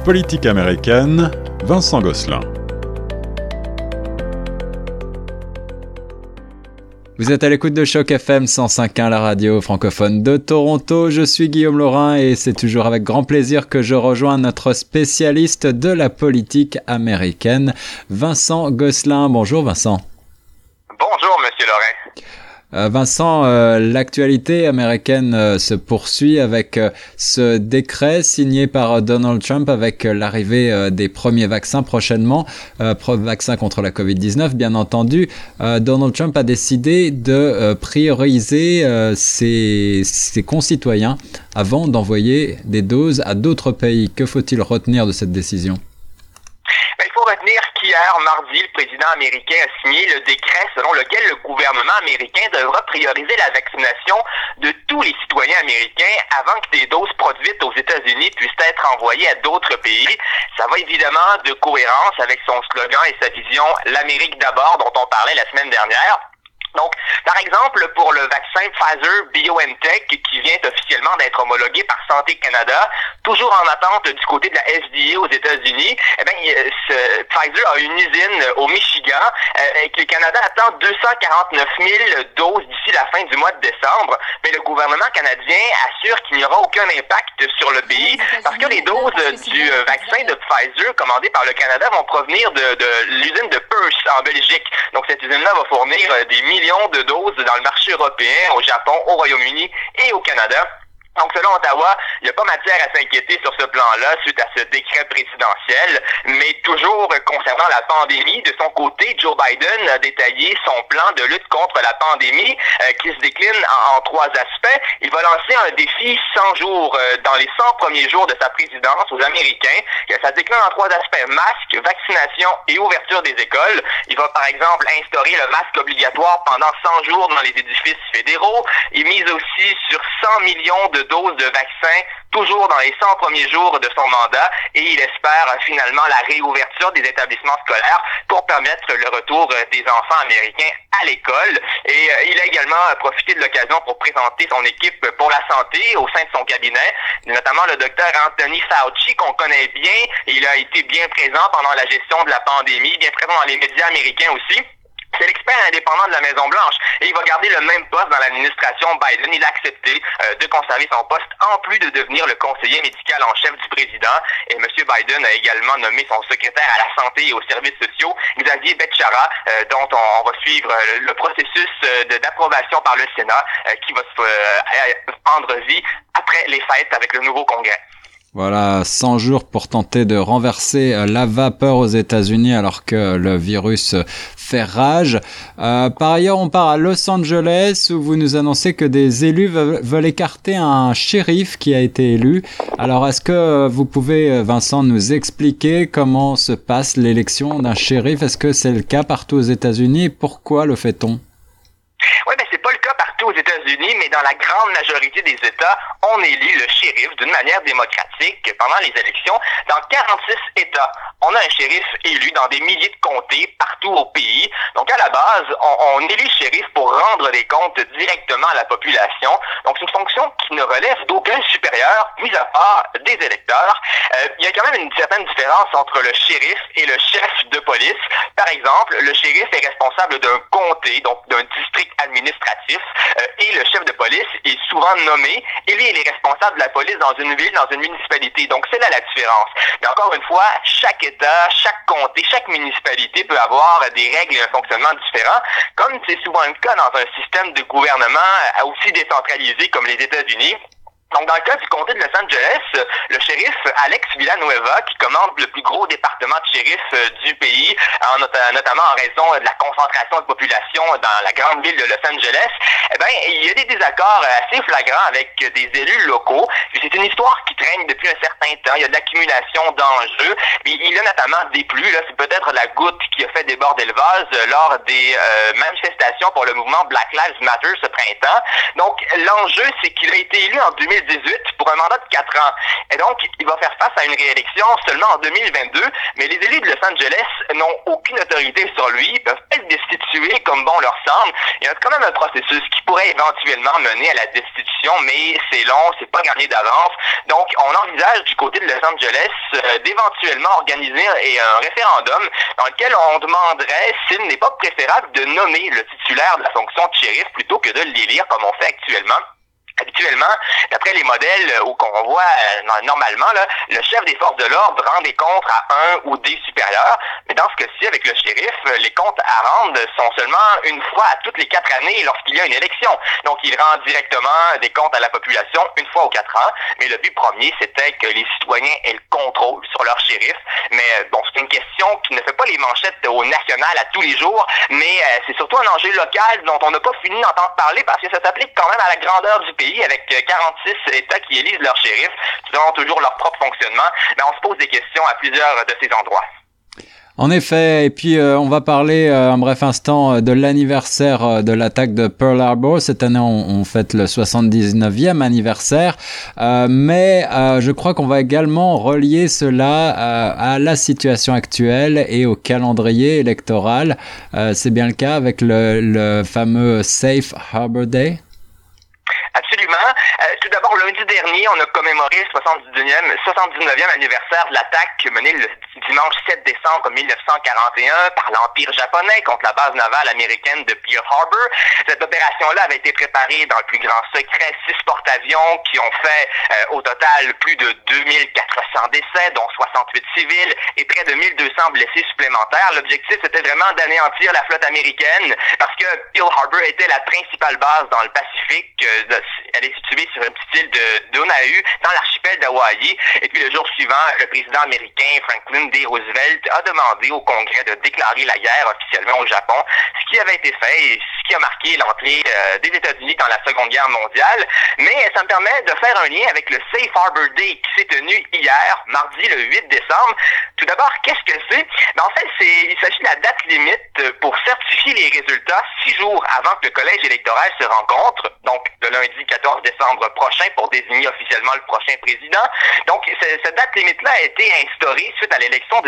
Politique américaine, Vincent Gosselin. Vous êtes à l'écoute de Choc FM 105.1, la radio francophone de Toronto. Je suis Guillaume Laurin et c'est toujours avec grand plaisir que je rejoins notre spécialiste de la politique américaine, Vincent Gosselin. Bonjour Vincent. Bonjour Monsieur Laurin. Vincent, l'actualité américaine se poursuit avec ce décret signé par Donald Trump avec l'arrivée des premiers vaccins prochainement, vaccins contre la COVID-19 bien entendu. Donald Trump a décidé de prioriser ses concitoyens avant d'envoyer des doses à d'autres pays. Que faut-il retenir de cette décision? Il faut retenir qu'hier, mardi, le président américain a signé le décret selon lequel le gouvernement américain devra prioriser la vaccination de tous les citoyens américains avant que des doses produites aux États-Unis puissent être envoyées à d'autres pays. Ça va évidemment de cohérence avec son slogan et sa vision « L'Amérique d'abord » dont on parlait la semaine dernière. Donc, par exemple, pour le vaccin Pfizer-BioNTech qui vient officiellement d'être homologué par Santé Canada, toujours en attente du côté de la FDA aux États-Unis, Pfizer a une usine au Michigan et que le Canada attend 249 000 doses d'ici la fin du mois de décembre. Mais le gouvernement canadien assure qu'il n'y aura aucun impact sur le pays parce que les doses du vaccin de Pfizer commandé par le Canada vont provenir de l'usine de Perth en Belgique. Donc, cette usine-là va fournir des millions de doses dans le marché européen, au Japon, au Royaume-Uni et au Canada. Donc, selon Ottawa, il n'y a pas matière à s'inquiéter sur ce plan-là suite à ce décret présidentiel. Mais toujours concernant la pandémie, de son côté, Joe Biden a détaillé son plan de lutte contre la pandémie qui se décline en trois aspects. Il va lancer un défi 100 jours dans les 100 premiers jours de sa présidence aux Américains. Ça se décline en trois aspects: masque, vaccination et ouverture des écoles. Il va par exemple instaurer le masque obligatoire pendant 100 jours dans les édifices fédéraux. Il mise aussi sur 100 millions de doses de vaccins toujours dans les 100 premiers jours de son mandat et il espère finalement la réouverture des établissements scolaires pour permettre le retour des enfants américains à l'école. Et il a également profité de l'occasion pour présenter son équipe pour la santé au sein de son cabinet, notamment le docteur Anthony Fauci qu'on connaît bien. Il a été bien présent pendant la gestion de la pandémie, bien présent dans les médias américains aussi. C'est l'expert indépendant de la Maison-Blanche et il va garder le même poste dans l'administration Biden. Il a accepté de conserver son poste en plus de devenir le conseiller médical en chef du président. Et M. Biden a également nommé son secrétaire à la santé et aux services sociaux, Xavier Becerra, dont on va suivre le processus d'approbation par le Sénat qui va se prendre vie après les fêtes avec le nouveau Congrès. Voilà, 100 jours pour tenter de renverser la vapeur aux États-Unis alors que le virus fait rage. Par ailleurs, on part à Los Angeles où vous nous annoncez que des élus veulent écarter un shérif qui a été élu. Alors, est-ce que vous pouvez, Vincent, nous expliquer comment se passe l'élection d'un shérif? Est-ce que c'est le cas partout aux États-Unis et pourquoi le fait-on? Oui, mais c'est pas le cas partout aux États-Unis, mais dans la grande majorité des États, on élit le shérif d'une manière démocratique pendant les élections. Dans 46 États, on a un shérif élu dans des milliers de comtés partout au pays. Donc, à la base, on élit le shérif pour rendre des comptes directement à la population. Donc, c'est une fonction qui ne relève d'aucun supérieur, mis à part des électeurs. Il y a quand même une certaine différence entre le shérif et le chef de police. Par exemple, le shérif est responsable d'un comté, donc d'un district administratif, et le chef de police est souvent nommé, et lui, il est responsable de la police dans une ville, dans une municipalité. Donc, c'est là la différence. Mais encore une fois, chaque État, chaque comté, chaque municipalité peut avoir des règles et un fonctionnement différent, comme c'est souvent le cas dans un système de gouvernement aussi décentralisé comme les États-Unis. Donc, dans le cas du comté de Los Angeles, le shérif Alex Villanueva, qui commande le plus gros département de shérif du pays, notamment en raison de la concentration de population dans la grande ville de Los Angeles, il y a des désaccords assez flagrants avec des élus locaux. C'est une histoire qui traîne depuis un certain temps. Il y a de l'accumulation d'enjeux. Il y a notamment des pluies. Là, c'est peut-être la goutte qui a fait déborder le vase lors des manifestations pour le mouvement Black Lives Matter ce printemps. Donc, l'enjeu, c'est qu'il a été élu en 2019 2018 pour un mandat de 4 ans. Et donc, il va faire face à une réélection seulement en 2022, mais les élus de Los Angeles n'ont aucune autorité sur lui, ils peuvent être destitués comme bon leur semble. Il y a quand même un processus qui pourrait éventuellement mener à la destitution, mais c'est long, c'est pas gagné d'avance. Donc, on envisage du côté de Los Angeles d'éventuellement organiser un référendum dans lequel on demanderait s'il n'est pas préférable de nommer le titulaire de la fonction de shérif plutôt que de l'élire comme on fait actuellement. Habituellement, d'après les modèles qu'on voit normalement, là, le chef des forces de l'ordre rend des comptes à un ou des supérieurs, mais dans ce cas-ci, avec le shérif, les comptes à rendre sont seulement une fois à toutes les 4 années lorsqu'il y a une élection. Donc, il rend directement des comptes à la population une fois aux 4 ans, mais le but premier, c'était que les citoyens aient le contrôle sur leur shérif. Mais bon, c'est une question qui ne fait pas les manchettes au national à tous les jours, mais c'est surtout un enjeu local dont on n'a pas fini d'entendre parler parce que ça s'applique quand même à la grandeur du pays, avec 46 États qui élisent leur shérif, qui ont toujours leur propre fonctionnement, mais on se pose des questions à plusieurs de ces endroits. En effet, et puis on va parler un bref instant de l'anniversaire de l'attaque de Pearl Harbor. Cette année, on fête le 79e anniversaire, mais je crois qu'on va également relier cela à la situation actuelle et au calendrier électoral. C'est bien le cas avec le fameux Safe Harbor Day? Absolument. Tout d'abord, lundi dernier, on a commémoré le 79e anniversaire de l'attaque menée le dimanche 7 décembre 1941 par l'Empire japonais contre la base navale américaine de Pearl Harbor. Cette opération-là avait été préparée dans le plus grand secret. 6 porte-avions qui ont fait au total plus de 2400 décès, dont 68 civils et près de 1200 blessés supplémentaires. L'objectif, c'était vraiment d'anéantir la flotte américaine parce que Pearl Harbor était la principale base dans le Pacifique. Elle est située sur une petite île de Oahu, dans l'archipel d'Hawaï. Et puis le jour suivant, le président américain Franklin D. Roosevelt a demandé au Congrès de déclarer la guerre officiellement au Japon, ce qui avait été fait et ce qui a marqué l'entrée des États-Unis dans la Seconde Guerre mondiale. Mais ça me permet de faire un lien avec le Safe Harbor Day qui s'est tenu hier, mardi le 8 décembre. Tout d'abord, qu'est-ce que c'est? En fait, il s'agit de la date limite pour certifier les résultats 6 jours avant que le collège électoral se rencontre, donc le lundi 14 décembre prochain pour désigner officiellement le prochain président. Donc, cette date limite-là a été instaurée suite à l'élection de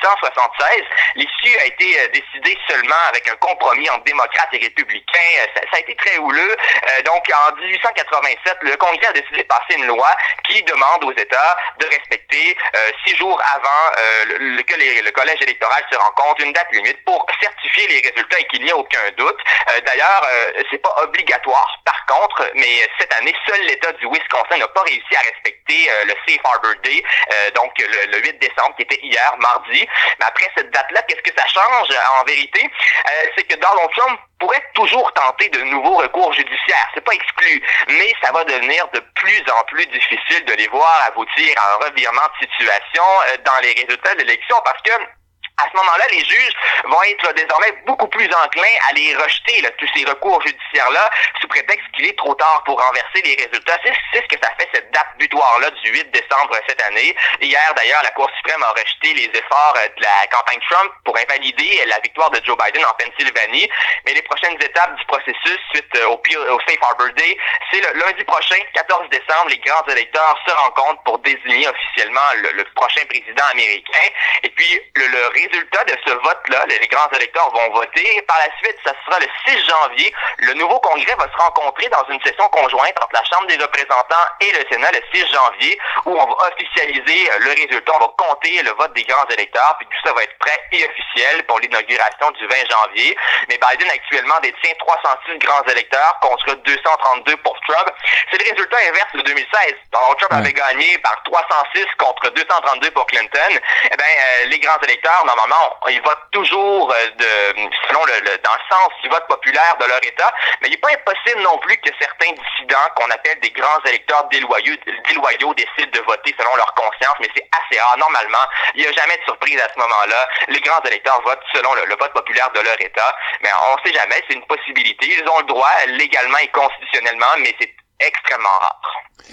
1876. L'issue a été décidée seulement avec un compromis entre démocrates et républicains. Ça a été très houleux. Donc, en 1887, le Congrès a décidé de passer une loi qui demande aux États de respecter 6 jours avant que le collège électoral se rencontre, une date limite pour certifier les résultats et qu'il n'y a aucun doute. D'ailleurs, c'est pas obligatoire. Par contre, mais cette année, seul l'État du Wisconsin n'a pas réussi à respecter le Safe Harbor Day, donc le 8 décembre, qui était hier, mardi. Mais après cette date-là, qu'est-ce que ça change en vérité? C'est que Donald Trump pourrait toujours tenter de nouveaux recours judiciaires. C'est pas exclu, mais ça va devenir de plus en plus difficile de les voir aboutir à un revirement de situation dans les résultats de l'élection parce que à ce moment-là, les juges vont être désormais beaucoup plus enclins à les rejeter, tous ces recours judiciaires-là, sous prétexte qu'il est trop tard pour renverser les résultats. C'est ce que ça fait, cette date butoir-là du 8 décembre cette année. Hier, d'ailleurs, la Cour suprême a rejeté les efforts de la campagne Trump pour invalider la victoire de Joe Biden en Pennsylvanie. Mais les prochaines étapes du processus suite au Safe Harbor Day, c'est le lundi prochain, 14 décembre, les grands électeurs se rencontrent pour désigner officiellement le prochain président américain. Et puis, le résultat de ce vote-là, les grands électeurs vont voter. Par la suite, ça sera le 6 janvier. Le nouveau Congrès va se rencontrer dans une session conjointe entre la Chambre des représentants et le Sénat le 6 janvier, où on va officialiser le résultat. On va compter le vote des grands électeurs, puis tout ça va être prêt et officiel pour l'inauguration du 20 janvier. Mais Biden actuellement détient 306 grands électeurs contre 232 pour Trump. C'est le résultat inverse de 2016. Donald Trump avait gagné par 306 contre 232 pour Clinton. Eh bien, les grands électeurs, normalement, ils votent toujours selon dans le sens du vote populaire de leur État, mais il n'est pas impossible non plus que certains dissidents, qu'on appelle des grands électeurs déloyaux, décident de voter selon leur conscience, mais c'est assez rare. Normalement, il n'y a jamais de surprise à ce moment-là. Les grands électeurs votent selon le vote populaire de leur État, mais on ne sait jamais, c'est une possibilité. Ils ont le droit légalement et constitutionnellement, mais c'est extrêmement rare.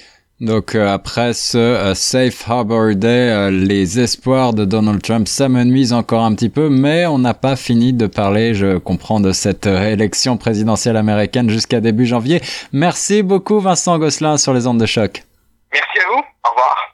Donc après ce Safe Harbor Day, les espoirs de Donald Trump s'amenuisent encore un petit peu, mais on n'a pas fini de parler, je comprends, de cette réélection présidentielle américaine jusqu'à début janvier. Merci beaucoup Vincent Gosselin sur les ondes de choc. Merci à vous. Au revoir.